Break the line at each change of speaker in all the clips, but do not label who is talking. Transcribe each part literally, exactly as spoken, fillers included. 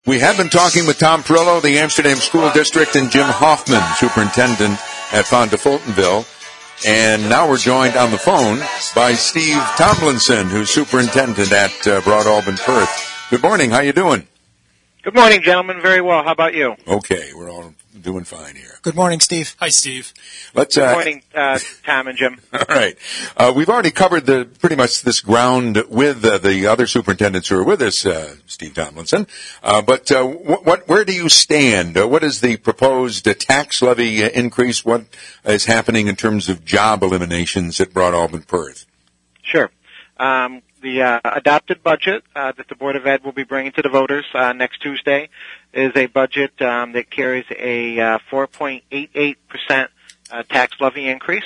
We have been talking with Tom Perillo, the Amsterdam School District, and Jim Hoffman, Superintendent at Fonda Fultonville. And now we're joined on the phone by Steve Tomlinson, who's Superintendent at uh, Broad Alban Perth. Good morning. How you doing?
Good morning, gentlemen. Very well. How about you?
Okay. We're all doing fine here.
Good morning, Steve.
Hi, Steve.
Let's, uh,
Good morning, uh, Tom and Jim.
All right. Uh, we've already covered the pretty much this ground with uh, the other superintendents who are with us, uh, Steve Tomlinson. Uh, but uh, what, what, where do you stand? Uh, what is the proposed uh, tax levy uh, increase? What is happening in terms of job eliminations at Broad Alban Perth?
Sure. Um, the uh, adopted budget uh, that the Board of Ed will be bringing to the voters uh, next Tuesday is a budget um, that carries a uh, four point eight eight percent uh, tax levy increase,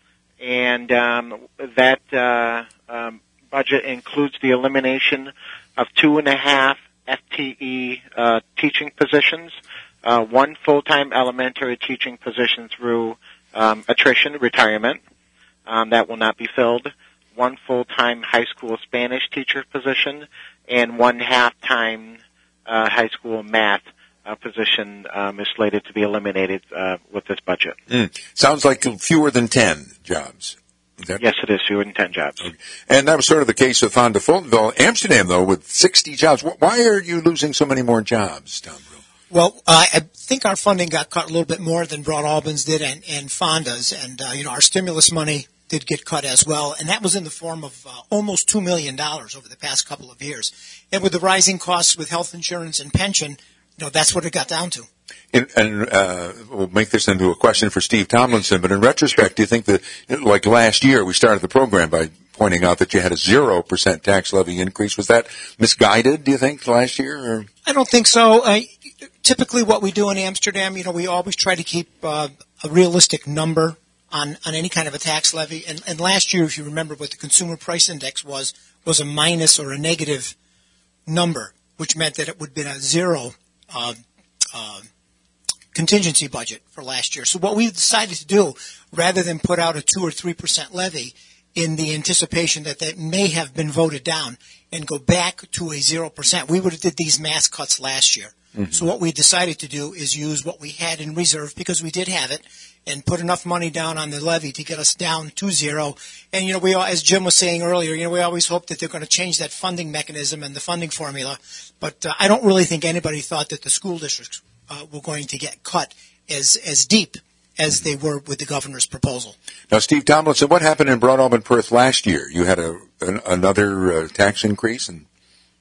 and um, that uh, um, budget includes the elimination of two and a half F T E uh, teaching positions, uh, one full-time elementary teaching position through um, attrition, retirement, um, that will not be filled, one full-time high school Spanish teacher position, and one half-time uh, high school math uh, position um, is slated to be eliminated uh, with this budget.
Mm. Sounds like fewer than ten jobs. That-
yes, it is fewer than ten jobs.
Okay. And that was sort of the case with Fonda Fultonville. Amsterdam, though, with sixty jobs. Why are you losing so many more jobs, Tom?
Well, uh, I think our funding got cut a little bit more than Broad Alban's did and, and Fonda's. And, uh, you know, our stimulus money did get cut as well. And that was in the form of uh, almost two million dollars over the past couple of years. And with the rising costs with health insurance and pension, you know, that's what it got down to.
In, and uh, we'll make this into a question for Steve Tomlinson, but in retrospect, do you think that, like last year, we started the program by pointing out that you had a zero percent tax levy increase. Was that misguided, do you think, last year? Or?
I don't think so. Uh, typically what we do in Amsterdam, you know, we always try to keep uh, a realistic number on, on any kind of a tax levy. And, and last year, if you remember what the consumer price index was, was a minus or a negative number, which meant that it would have been a zero uh, uh, contingency budget for last year. So what we decided to do, rather than put out a two or three percent levy in the anticipation that that may have been voted down and go back to a zero percent, we would have did these mass cuts last year. Mm-hmm. So what we decided to do is use what we had in reserve, because we did have it, and put enough money down on the levy to get us down to zero. And, you know, we, as Jim was saying earlier, you know, we always hope that they're going to change that funding mechanism and the funding formula. But uh, I don't really think anybody thought that the school districts uh, were going to get cut as, as deep as they were with the governor's proposal.
Now, Steve Tomlinson, what happened in Broad Alban Perth last year? You had a an, another uh, tax increase? And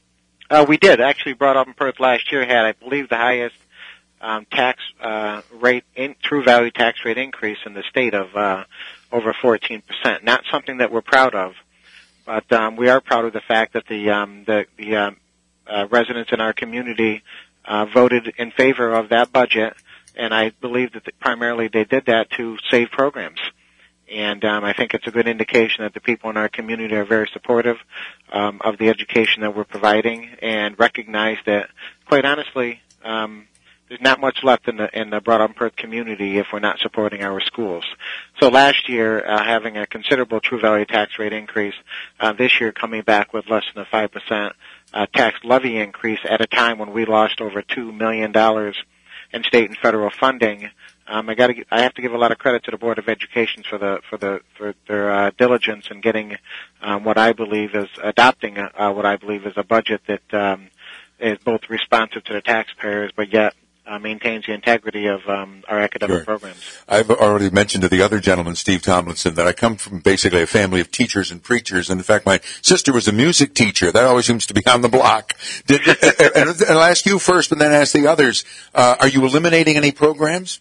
Uh, we did. Actually, Broad Alban Perth last year had, I believe, the highest um, tax uh, rate, in, true value tax rate increase in the state of uh, over fourteen percent. Not something that we're proud of, but um, we are proud of the fact that the um, the, the uh, uh, residents in our community uh, voted in favor of that budget, and I believe that the, primarily they did that to save programs. And um, I think it's a good indication that the people in our community are very supportive um, of the education that we're providing, and recognize that, quite honestly, um, there's not much left in the in the Broad Alban Perth community if we're not supporting our schools. So last year, uh, having a considerable true value tax rate increase, uh, this year coming back with less than a five percent uh, tax levy increase at a time when we lost over two million dollars in state and federal funding. Um, I got to. I have to give a lot of credit to the Board of Education for the for the for their uh, diligence in getting um, what I believe is adopting uh, what I believe is a budget that um, is both responsive to the taxpayers, but yet uh, maintains the integrity of um, our academic
Sure.
programs.
I've already mentioned to the other gentleman, Steve Tomlinson, that I come from basically a family of teachers and preachers. And in fact, my sister was a music teacher. That always seems to be on the block. Did, and I'll ask you first, but then ask the others. Uh, are you eliminating any programs?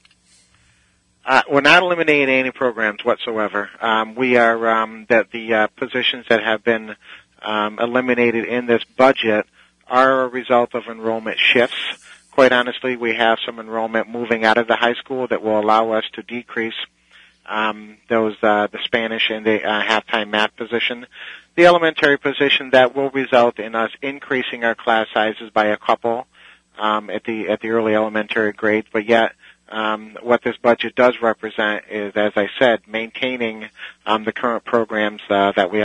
Uh, we're not eliminating any programs whatsoever. Um, we are um, that the uh, positions that have been um, eliminated in this budget are a result of enrollment shifts. Quite honestly, we have some enrollment moving out of the high school that will allow us to decrease um, those uh, the Spanish and the uh, half-time math position. The elementary position, that will result in us increasing our class sizes by a couple um, at the at the early elementary grades, but yet. Um, what this budget does represent is, as I said, maintaining um, the current programs uh, that we offer.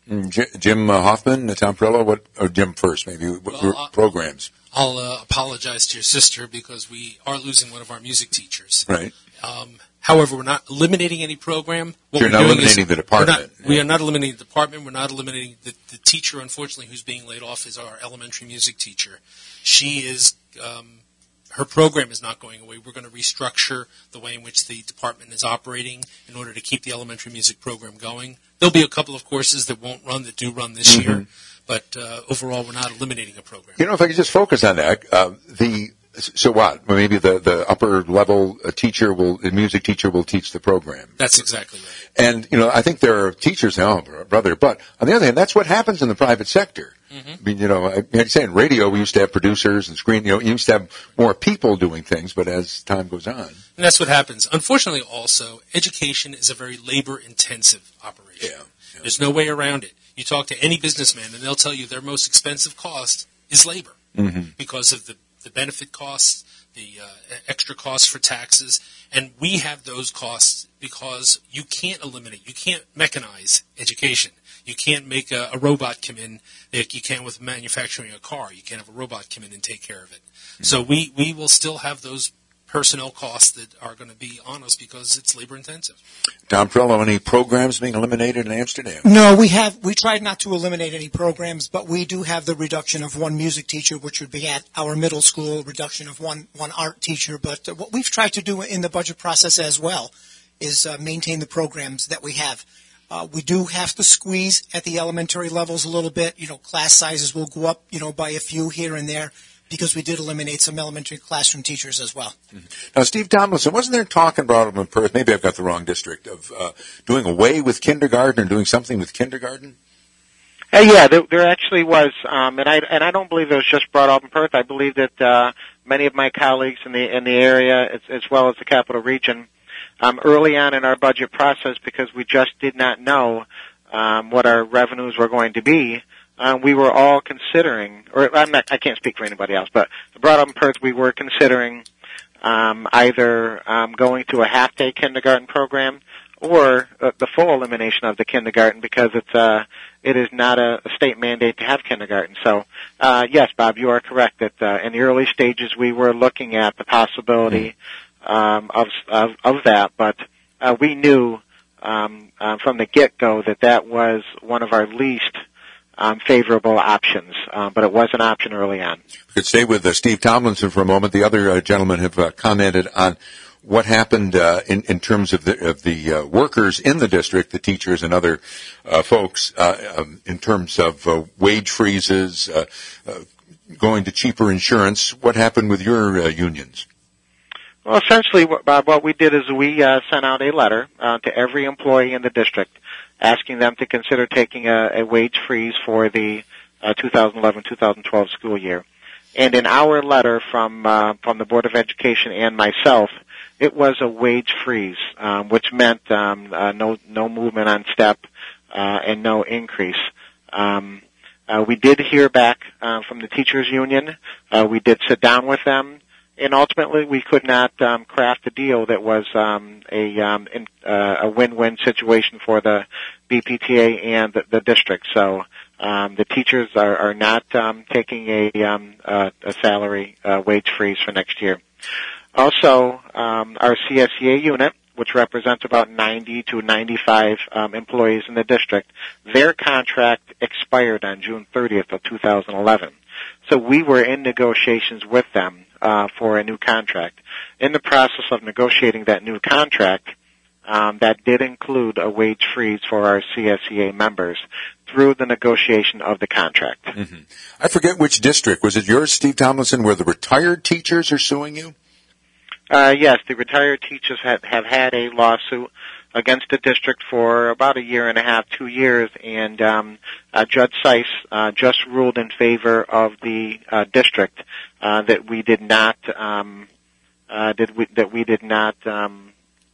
J- Jim uh, Hoffman, uh, Tom Perillo, what, or Jim first, maybe, what,
Well, uh,
programs?
I'll uh, apologize to your sister because we are losing one of our music teachers.
Right.
Um, however, we're not eliminating any program. What
You're
we're
not
doing
eliminating
is
the department.
We're not, we are not eliminating the department. We're not eliminating the, the teacher, unfortunately, who's being laid off is our elementary music teacher. She is, um, her program is not going away. We're going to restructure the way in which the department is operating in order to keep the elementary music program going. There'll be a couple of courses that won't run that do run this
Mm-hmm.
year, but uh, overall, we're not eliminating a program.
You know, if I could just focus on that, uh, the so what? Well, maybe the, the upper level uh, teacher will, the music teacher will teach the program.
That's exactly right.
And, you know, I think there are teachers now, brother, but on the other hand, that's what happens in the private sector. Mm-hmm. I mean, you know, I, I say in radio, we used to have producers and screen, you know, you used to have more people doing things, but as time goes on.
And that's what happens. Unfortunately, also, education is a very labor-intensive operation.
Yeah, yeah.
There's no way around it. You talk to any businessman, and they'll tell you their most expensive cost is labor
Mm-hmm.
because of the, the benefit costs, the uh, extra costs for taxes, and we have those costs because you can't eliminate, you can't mechanize education. You can't make a, a robot come in like you can with manufacturing a car. You can't have a robot come in and take care of it. Mm-hmm. So we, we will still have those personnel costs that are going to be on us because it's labor intensive.
Tom Perillo, any programs being eliminated in Amsterdam?
No, we have. We tried not to eliminate any programs, but we do have the reduction of one music teacher, which would be at our middle school, reduction of one one art teacher. But uh, what we've tried to do in the budget process as well is uh, maintain the programs that we have. Uh, we do have to squeeze at the elementary levels a little bit. You know, class sizes will go up, you know, by a few here and there, because we did eliminate some elementary classroom teachers as well.
Mm-hmm. Now, Steve Tomlinson, wasn't there talk in Broughton and Perth, maybe I've got the wrong district, of uh, doing away with kindergarten or doing something with kindergarten?
Uh, yeah, there, there actually was, um, and I and I don't believe it was just brought up in Perth. I believe that uh, many of my colleagues in the in the area, as, as well as the capital region, um, early on in our budget process, because we just did not know um, what our revenues were going to be. Uh, we were all considering, or I'm not, I can't speak for anybody else, but brought up in Perth, we were considering um, either um, going to a half-day kindergarten program or uh, the full elimination of the kindergarten, because it's uh, it is not a, a state mandate to have kindergarten. So, uh, yes, Bob, you are correct that uh, in the early stages we were looking at the possibility um, of, of of that, but uh, we knew um, uh, from the get-go that that was one of our least Um, favorable options, um, but it was an option early on.
We could stay with uh, Steve Tomlinson for a moment. The other uh, gentlemen have uh, commented on what happened uh, in, in terms of the, of the uh, workers in the district, the teachers and other uh, folks, uh, um, in terms of uh, wage freezes, uh, uh, going to cheaper insurance. What happened with your uh, unions?
Well, essentially, Bob, what we did is we uh, sent out a letter uh, to every employee in the district asking them to consider taking a, a wage freeze for the uh, twenty eleven twenty twelve school year. And in our letter from uh, from the Board of Education and myself, it was a wage freeze, um, which meant um, uh, no no movement on step uh, and no increase. Um, uh, we did hear back uh, from the teachers union. Uh, we did sit down with them. And ultimately, we could not um, craft a deal that was um, a um, in, uh, a win-win situation for the B P T A and the, the district. So um, the teachers are, are not um, taking a, um, uh, a salary uh, wage freeze for next year. Also, um, our C S E A unit, which represents about ninety to ninety-five um, employees in the district, their contract expired on June thirtieth of two thousand eleven. So we were in negotiations with them uh, for a new contract. In the process of negotiating that new contract, um, that did include a wage freeze for our C S E A members through the negotiation of the contract.
Mm-hmm. I forget which district. Was it yours, Steve Tomlinson, where the retired teachers are suing you?
Uh, yes, the retired teachers have, have had a lawsuit against the district for about a year and a half, two years, and um, uh, Judge Seiss uh, just ruled in favor of the uh, district uh, that we did not um, uh, did we, that we did not um,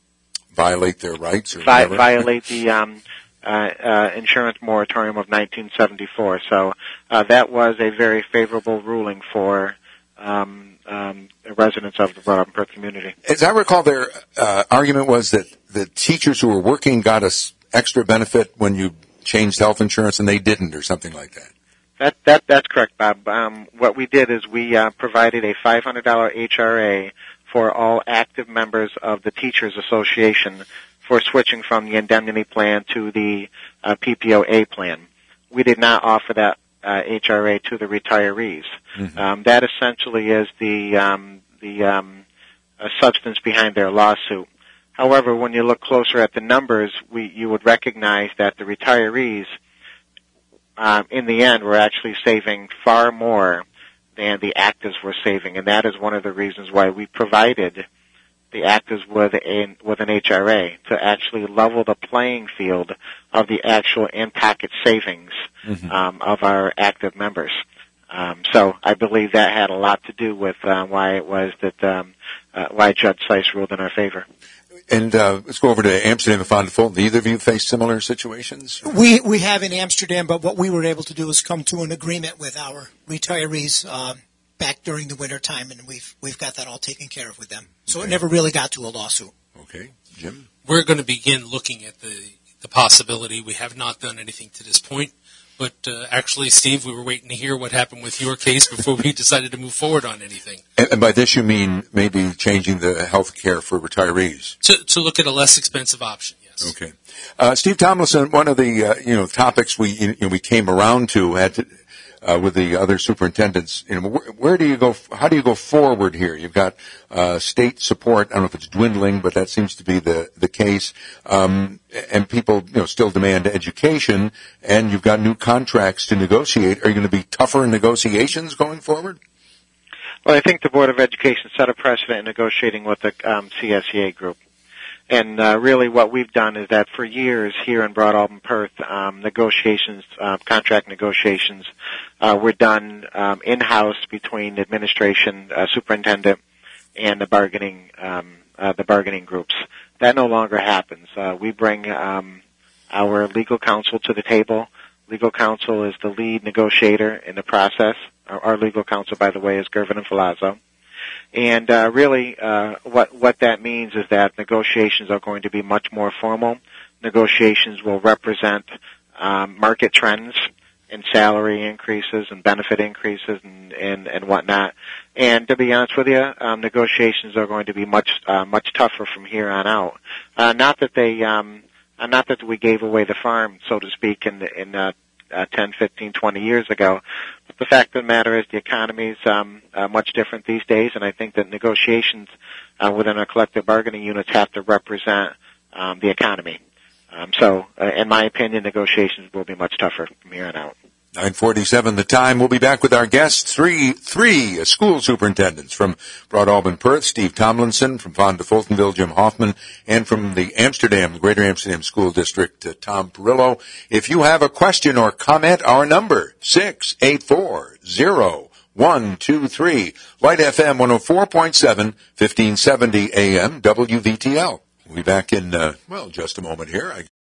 violate their rights or
vi-
whatever.
violate the um, uh, uh, insurance moratorium of nineteen seventy-four. So uh, that was a very favorable ruling for Um, um, residents of the Broughton Perth community.
As I recall, their uh, argument was that the teachers who were working got us extra benefit when you changed health insurance and they didn't, or something like that.
That that that's correct, Bob. Um, what we did is we uh, provided a five hundred dollars H R A for all active members of the Teachers Association for switching from the indemnity plan to the uh, P P O A plan. We did not offer that uh, H R A to the retirees. Mm-hmm. Um, that essentially is the um, the um, uh, substance behind their lawsuit. However, when you look closer at the numbers, we you would recognize that the retirees, um, in the end, were actually saving far more than the actives were saving, and that is one of the reasons why we provided the actives with a with an H R A to actually level the playing field of the actual in-pocket savings mm-hmm. um, of our active members. Um, so I believe that had a lot to do with uh, why it was that um, uh, why Judge Seiss ruled in our favor.
And uh, let's go over to Amsterdam and Fond du Fulton. Either of you face similar situations?
We we have in Amsterdam, but what we were able to do is come to an agreement with our retirees uh, back during the winter time, and we've we've got that all taken care of with them. So okay. It never really got to a lawsuit.
Okay, Jim?
We're going to begin looking at the the possibility. We have not done anything to this point. But uh, actually, Steve, we were waiting to hear what happened with your case before we decided to move forward on anything.
And, and by this you mean maybe changing the health care for retirees?
To, to look at a less expensive option, yes.
Okay. Uh, Steve Tomlinson, one of the uh, you know topics we you know, we came around to had to, uh, with the other superintendents. You know, where, where do you go? How do you go forward here? You've got uh, state support. I don't know if it's dwindling, but that seems to be the the case. Um, and people, you know, still demand education, and you've got new contracts to negotiate. Are you going to be tougher in negotiations going forward?
Well, I think the Board of Education set a precedent in negotiating with the um, C S E A group. And uh, really what we've done is that for years here in Broad Alban Perth, um, negotiations, uh, contract negotiations uh, were done um, in-house between administration, uh, superintendent, and the bargaining um, uh, the bargaining groups. That no longer happens. Uh, we bring um, our legal counsel to the table. Legal counsel is the lead negotiator in the process. Our, our legal counsel, by the way, is Gervin and Filazzo. And uh, really, uh, what what that means is that negotiations are going to be much more formal. Negotiations will represent um, market trends in salary increases and benefit increases and, and, and whatnot. And to be honest with you, um, negotiations are going to be much uh, much tougher from here on out. Uh, not that they, um, uh, not that we gave away the farm, so to speak, in in uh, uh, ten, fifteen, twenty years ago. But the fact of the matter is, the economy is um, uh, much different these days, and I think that negotiations uh, within our collective bargaining units have to represent um, the economy. Um, so, uh, in my opinion, negotiations will be much tougher from here on out.
nine forty-seven the time. We'll be back with our guests, three three school superintendents from Broad Alban Perth, Steve Tomlinson, from Fond du Fultonville, Jim Hoffman, and from the Amsterdam, Greater Amsterdam School District, uh, Tom Perillo. If you have a question or comment, our number, six eight four zero one two three. Light F M one oh four point seven, fifteen seventy A M, W V T L. We'll be back in, uh, well, just a moment here. I